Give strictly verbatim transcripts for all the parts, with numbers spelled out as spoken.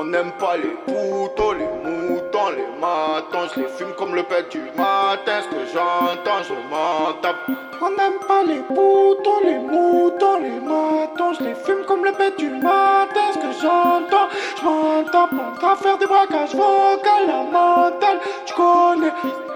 n'aime pas les poutons, les moutons, les matons. Je les fume comme le pet du matin. Ce que j'entends, je m'en tape. On n'aime pas les poutons, les moutons, les matons. Je les fume comme le pet du matin. Ce que j'entends, je m'en tape. On va faire des braquages vocaux, la mentale, tu connais.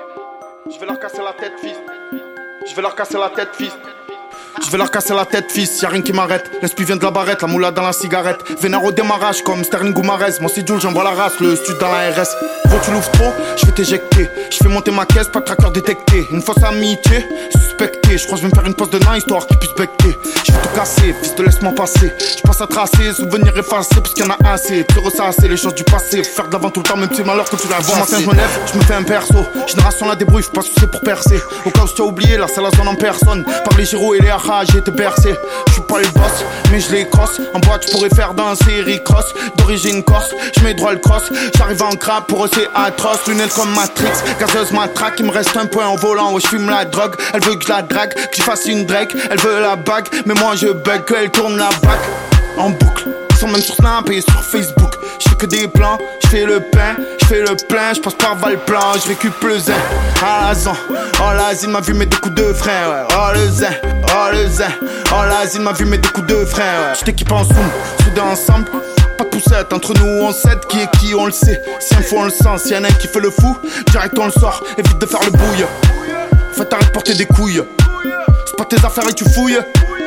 Je vais leur casser la tête, fils. Je vais leur casser la tête, fils. Je vais leur casser la tête, fils, y'a rien qui m'arrête. L'esprit vient de la barrette, la moula dans la cigarette. Vénère au démarrage comme Sterling ou Marez. Mon c'est Jules, j'envoie la race, le stud dans la R S. Gros, tu l'ouvres trop, je vais t'éjecter. Je fais monter ma caisse, pas de tracker détecté. Une fausse amitié, suspecté. Je crois que je vais me faire une pause de nain, histoire qu'il puisse becter. Je vais tout casser, fils, te laisse-moi passer. Je passe à tracer, souvenirs effacés, parce qu'il y en a assez. Tu ressasser les choses du passé. Faire de l'avant tout le temps, même si malheur que tu l'as. Bon matin, je me lève, je me fais un perso. Génération la débrouille, faut pas se soucier pour percer. Au cas où tu as oublié, là c'est la zone en personne. Par les gyros et les haras, j'ai été bercé. Je suis pas le boss, mais je les crosse. En boîte, je pourrais faire danser Rick Ross. D'origine corse, je mets droit le cross. J'arrive en crap, pour eux c'est atroce. Lunettes comme Matrix, gazeuse matraque. Il me reste un point en volant, ouais je fume la drogue. Elle veut que je la drague, que je fasse une Drake. Elle veut la bague, mais moi je bug, qu'elle tourne la bague. En boucle, ils sont même sur Snap et sur Facebook. Je fais que des plans, je fais le pain, je fais le plein, je passe par Valplan, je récup le zin. Ah la zan, oh la zine m'a vu mettre des coups de frein, ouais. Oh le zin, oh le zin, oh la zine m'a vu mettre des coups de frein, ouais. Je t'équipe en zoom, soudés ensemble. Pas de poussette, entre nous on s'aide, qui est qui on le sait. Si un fou on le sent, si y'en a un qui fait le fou, direct on le sort, évite de faire le bouille. Fais t'arrête de porter des couilles. C'est pas tes affaires et tu fouilles.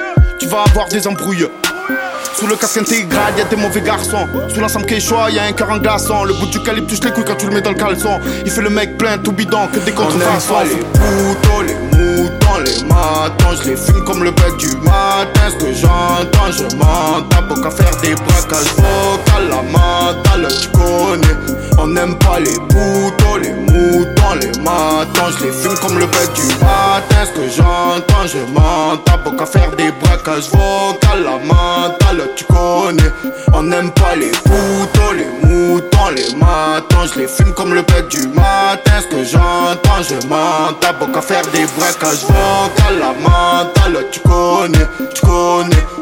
Tu vas avoir des embrouilles. Sous le casque intégral, y'a des mauvais garçons. Sous l'ensemble Quechua, y'a un cœur en glaçon. Le bout du calibre touche les couilles quand tu le mets dans le caleçon. Il fait le mec plein, tout bidon, que des contrefaçons. On n'aime pas les poutons, les moutons, les matons. Je les fume comme le bec du matin. Ce que j'entends, je m'en tape. Au qu'à faire des braquages vocaux, la mentale, tu connais. On n'aime pas les poutons, les moutons, les matons. Je les fume comme le bec du matin. Ce que j'entends, je m'en tape. Au qu'à faire des braquages vocaux, la mentale, tu connais. On n'aime pas les poutons, les moutons, les matons. Je les fume comme le bec du matin. Ce que j'entends, je m'en tape. Au qu'à faire des braquages vocaux, la mentale, tu connais, tu connais.